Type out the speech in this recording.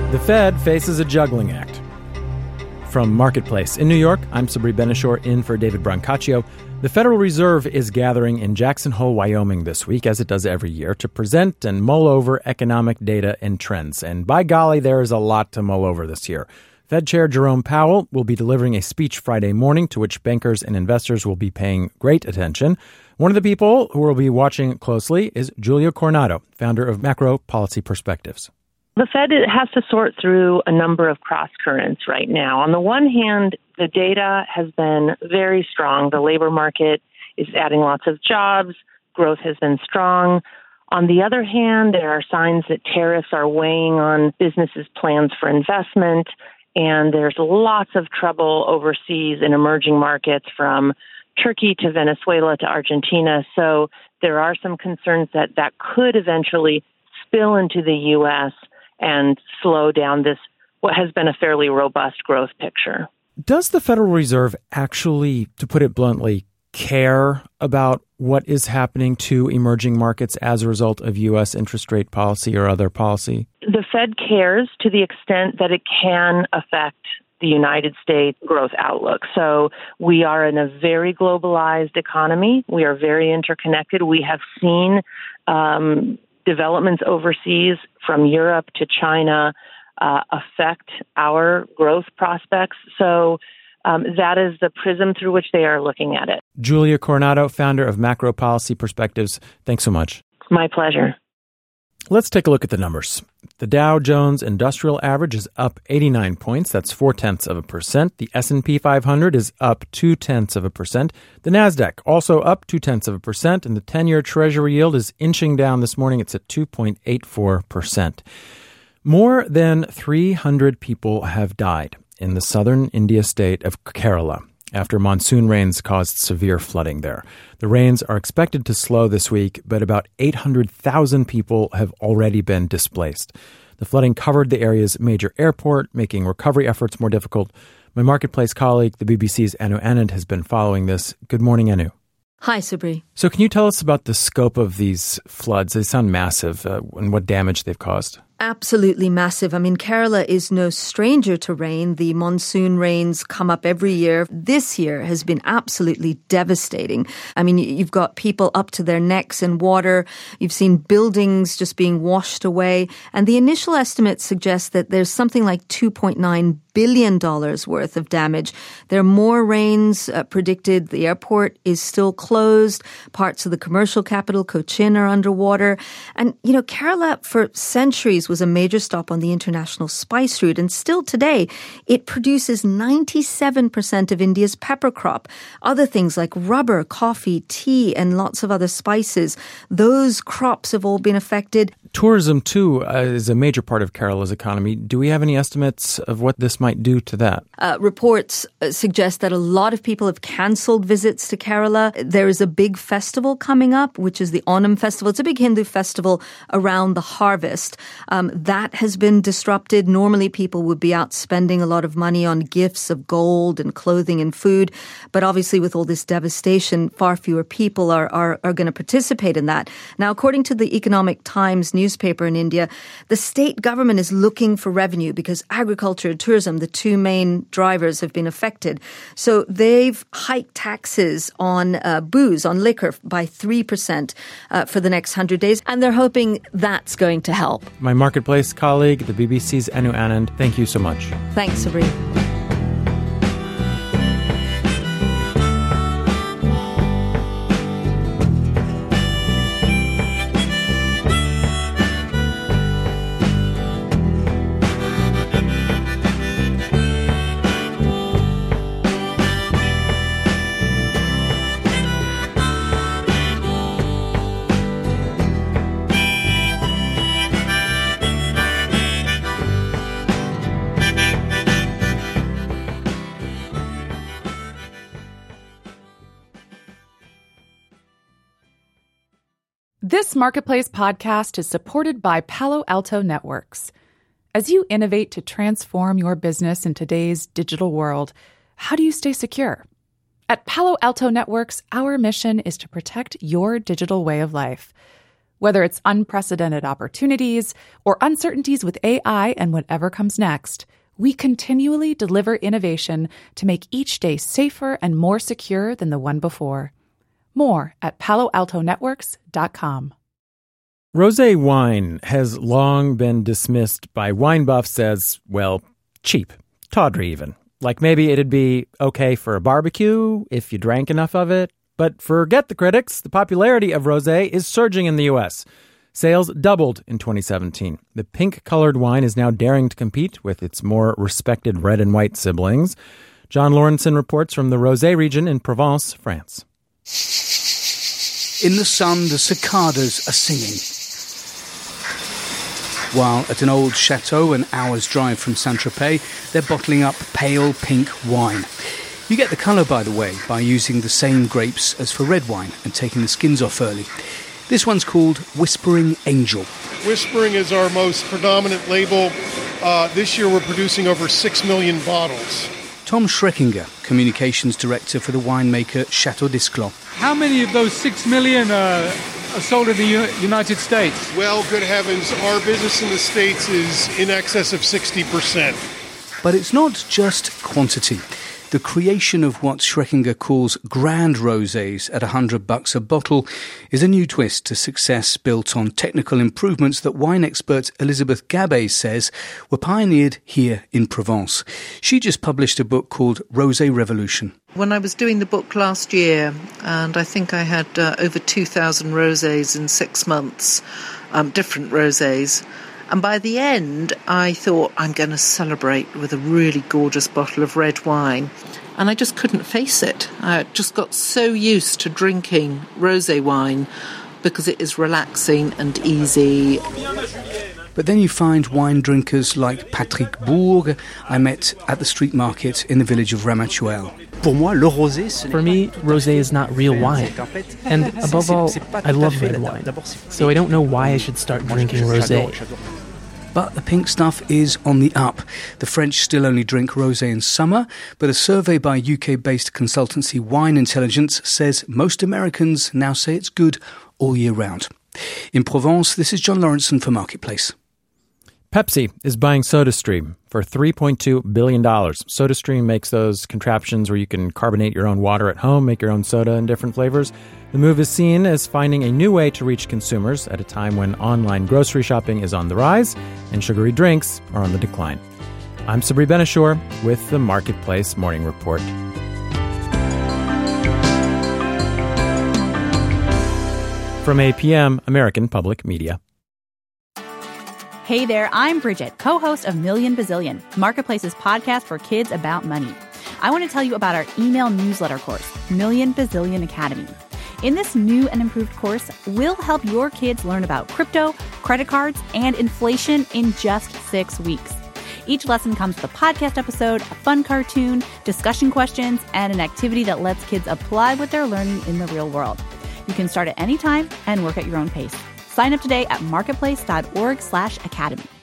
The Fed faces a juggling act. From Marketplace in New York, I'm Sabri Benishore in for David Brancaccio. The Federal Reserve is gathering in Jackson Hole, Wyoming this week, as it does every year, to present and mull over economic data and trends. And by golly, there is a lot to mull over this year. Fed Chair Jerome Powell will be delivering a speech Friday morning to which bankers and investors will be paying great attention. One of the people who will be watching closely is Julia Coronado, founder of Macro Policy Perspectives. The Fed has to sort through a number of cross currents right now. On the one hand, the data has been very strong. The labor market is adding lots of jobs. Growth has been strong. On the other hand, there are signs that tariffs are weighing on businesses' plans for investment. And there's lots of trouble overseas in emerging markets from Turkey to Venezuela to Argentina. So there are some concerns that could eventually spill into the U.S. and slow down this, what has been a fairly robust growth picture. Does the Federal Reserve actually, to put it bluntly, care about what is happening to emerging markets as a result of U.S. interest rate policy or other policy? The Fed cares to the extent that it can affect the United States growth outlook. So we are in a very globalized economy. We are very interconnected. We have seen developments overseas from Europe to China affect our growth prospects. So that is the prism through which they are looking at it. Julia Coronado, founder of Macro Policy Perspectives. Thanks so much. My pleasure. Let's take a look at the numbers. The Dow Jones Industrial Average is up 89 points. That's 0.4%. The S&P 500 is up 0.2%. The Nasdaq also up 0.2%. And the 10-year Treasury yield is inching down this morning. It's at 2.84%. More than 300 people have died in the southern India state of Kerala after monsoon rains caused severe flooding there. The rains are expected to slow this week, but about 800,000 people have already been displaced. The flooding covered the area's major airport, making recovery efforts more difficult. My Marketplace colleague, the BBC's Anu Anand, has been following this. Good morning, Anu. Hi, Sabri. So can you tell us about the scope of these floods? They sound massive, and what damage they've caused. Absolutely massive. I mean, Kerala is no stranger to rain. The monsoon rains come up every year. This year has been absolutely devastating. I mean, you've got people up to their necks in water. You've seen buildings just being washed away. And the initial estimates suggest that there's something like $2.9 billion worth of damage. There are more rains predicted. The airport is still closed. Parts of the commercial capital, Cochin, are underwater. And, you know, Kerala for centuries was a major stop on the international spice route. And still today, it produces 97% of India's pepper crop. Other things like rubber, coffee, tea, and lots of other spices, those crops have all been affected. Tourism, too, is a major part of Kerala's economy. Do we have any estimates of what this might do to that? Reports suggest that a lot of people have cancelled visits to Kerala. There is a big festival coming up, which is the Onam festival. It's a big Hindu festival around the harvest. That has been disrupted. Normally, people would be out spending a lot of money on gifts of gold and clothing and food. But obviously, with all this devastation, far fewer people are going to participate in that. Now, according to the Economic Times newspaper in India, the state government is looking for revenue because agriculture and tourism, the two main drivers, have been affected. So they've hiked taxes on booze, on liquor, by 3% for the next 100 days. And they're hoping that's going to help. My Marketplace colleague, the BBC's Anu Anand, thank you so much. Thanks, Sabri. This Marketplace podcast is supported by Palo Alto Networks. As you innovate to transform your business in today's digital world, how do you stay secure? At Palo Alto Networks, our mission is to protect your digital way of life. Whether it's unprecedented opportunities or uncertainties with AI and whatever comes next, we continually deliver innovation to make each day safer and more secure than the one before. More at PaloAltoNetworks.com. Rosé wine has long been dismissed by wine buffs as, well, cheap, tawdry even. Like maybe it'd be okay for a barbecue if you drank enough of it. But forget the critics. The popularity of rosé is surging in the U.S. Sales doubled in 2017. The pink-colored wine is now daring to compete with its more respected red and white siblings. John Lawrenson reports from the Rosé region in Provence, France. In the sun, the cicadas are singing. While at an old chateau an hour's drive from Saint-Tropez, they're bottling up pale pink wine. You get the colour, by the way, by using the same grapes as for red wine and taking the skins off early. This one's called Whispering Angel. Whispering is our most predominant label. This year we're producing over 6 million bottles. Tom Schreckinger, communications director for the winemaker Chateau d'Esclans. How many of those 6 million are sold in the United States? Well, good heavens, our business in the States is in excess of 60%. But it's not just quantity. The creation of what Schreckinger calls grand rosés at $100 a bottle is a new twist to success built on technical improvements that wine expert Elizabeth Gabay says were pioneered here in Provence. She just published a book called Rosé Revolution. When I was doing the book last year, and I think I had over 2,000 rosés in 6 months, different rosés. And by the end, I thought, I'm going to celebrate with a really gorgeous bottle of red wine. And I just couldn't face it. I just got so used to drinking rosé wine because it is relaxing and easy. But then you find wine drinkers like Patrick Bourg I met at the street market in the village of Ramatuelle. For me, rosé is not real wine. And above all, I love red wine. So I don't know why I should start drinking rosé. But the pink stuff is on the up. The French still only drink rosé in summer, but a survey by UK-based consultancy Wine Intelligence says most Americans now say it's good all year round. In Provence, this is John Lawrenson for Marketplace. Pepsi is buying SodaStream for $3.2 billion. SodaStream makes those contraptions where you can carbonate your own water at home, make your own soda in different flavors. The move is seen as finding a new way to reach consumers at a time when online grocery shopping is on the rise and sugary drinks are on the decline. I'm Sabri Benishore with the Marketplace Morning Report. From APM, American Public Media. Hey there, I'm Bridget, co-host of Million Bazillion, Marketplace's podcast for kids about money. I want to tell you about our email newsletter course, Million Bazillion Academy. In this new and improved course, we'll help your kids learn about crypto, credit cards, and inflation in just 6 weeks. Each lesson comes with a podcast episode, a fun cartoon, discussion questions, and an activity that lets kids apply what they're learning in the real world. You can start at any time and work at your own pace. Sign up today at marketplace.org/academy.